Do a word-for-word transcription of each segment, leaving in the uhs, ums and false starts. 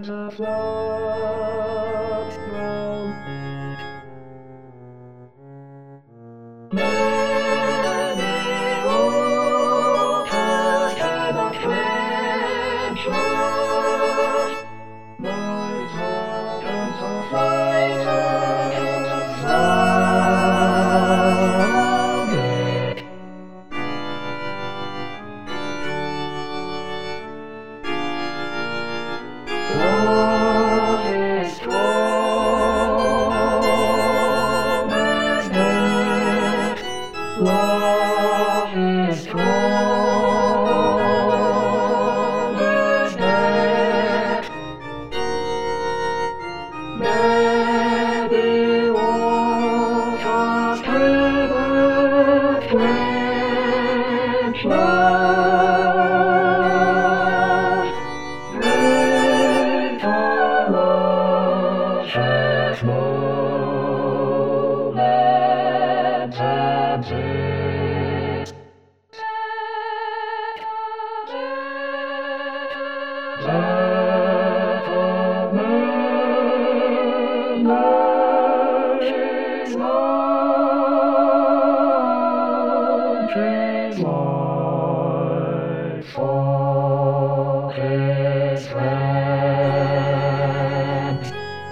the floods grow. Many waters cannot quench love. Mortal comes of light and of longing. Love is strong as death. Love is strong as death. Many waters cannot quench love. Greater love has moments and days. That of man is long, trees life for his friends.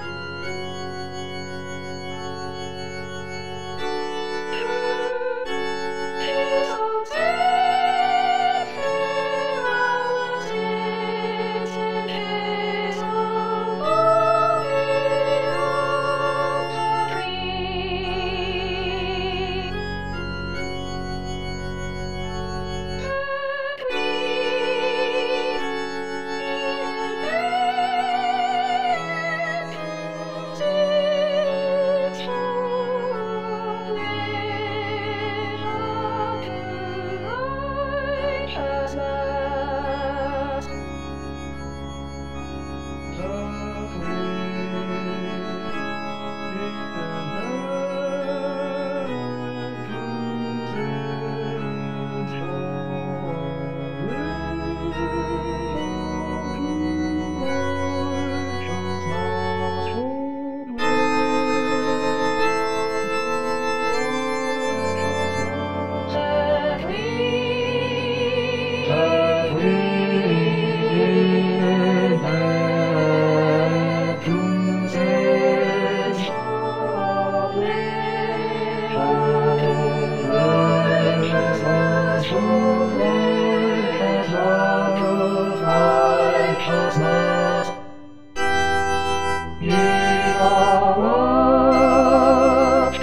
Ye are washed,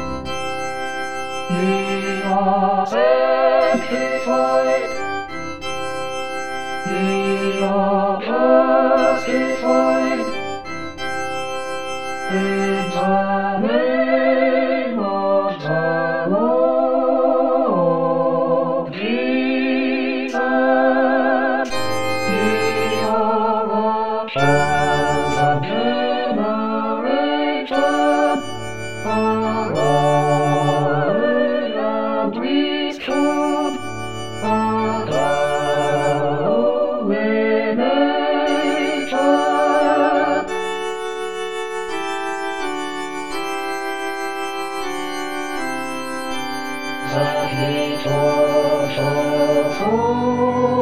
ye are sanctified, ye are justified in the name of the Lord Jesus. Ye are a chosen generation, a royal priesthood, a holy nation. That he taught us all.